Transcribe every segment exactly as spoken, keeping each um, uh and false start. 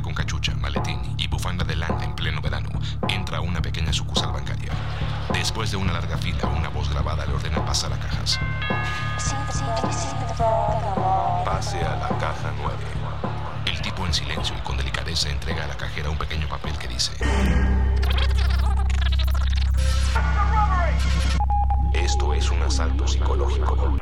con cachucha, maletín y bufanda de lana en pleno verano entra a una pequeña sucursal bancaria. Después de una larga fila, una voz grabada le ordena pasar a cajas. Pase a la caja nueve. El tipo en silencio y con delicadeza entrega a la cajera un pequeño papel que dice: esto es un asalto psicológico.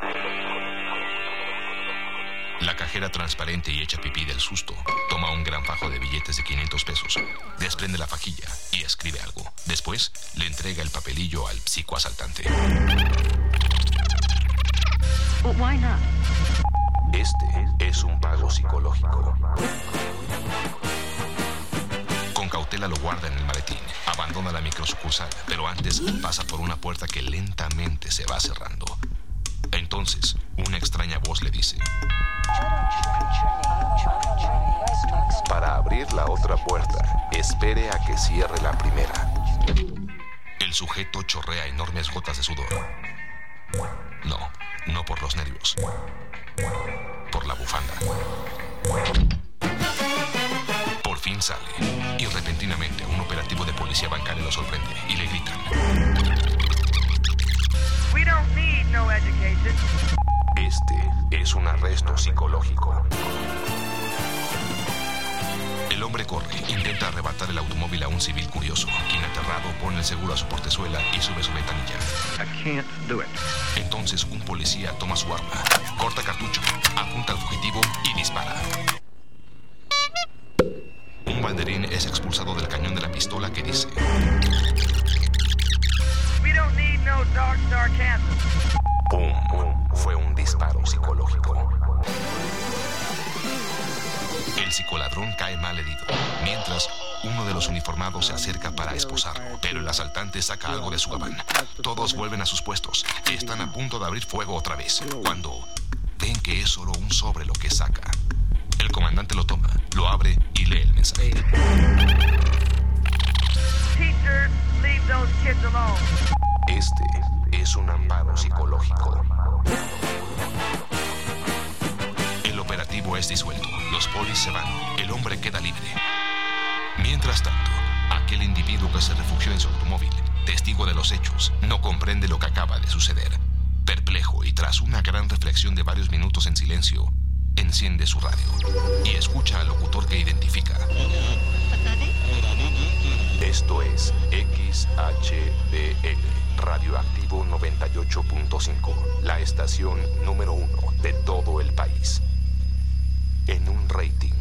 La cajera, transparente y hecha pipí del susto, toma un gran fajo de billetes de quinientos pesos, desprende la fajilla y escribe algo. Después, le entrega el papelillo al psicoasaltante. But why not? Este es un pago psicológico. Con cautela lo guarda en el maletín, abandona la microsucursal, pero antes pasa por una puerta que lentamente se va cerrando. Entonces, una extraña voz le dice: para abrir la otra puerta, espere a que cierre la primera. El sujeto chorrea enormes gotas de sudor. No, no por los nervios. Por la bufanda. Por fin sale, y repentinamente un operativo de policía bancaria lo sorprende y le gritan: We don't need no education. Este es un arresto psicológico. El hombre corre, intenta arrebatar el automóvil a un civil curioso, quien aterrado pone el seguro a su portezuela y sube su ventanilla. I can't do it. Entonces un policía toma su arma, corta cartucho, apunta al fugitivo y dispara. Un banderín es expulsado del cañón de la pistola que dice: We don't need no dark sarcasm. ¡Pum! Fue un disparo psicológico. El psicoladrón cae mal herido, mientras uno de los uniformados se acerca para esposarlo, pero el asaltante saca algo de su gabán. Todos vuelven a sus puestos. Están a punto de abrir fuego otra vez, cuando ven que es solo un sobre lo que saca. El comandante lo toma, lo abre y lee el mensaje. Teachers, leave those kids alone. Este es un amparo psicológico. El operativo es disuelto. Los polis se van. El hombre queda libre. Mientras tanto, aquel individuo que se refugió en su automóvil, testigo de los hechos, no comprende lo que acaba de suceder. Perplejo y tras una gran reflexión de varios minutos en silencio, enciende su radio y escucha al locutor que identifica. Esto es X H D L, Radioactivo noventa y ocho punto cinco, la estación número uno de todo el país. En un rating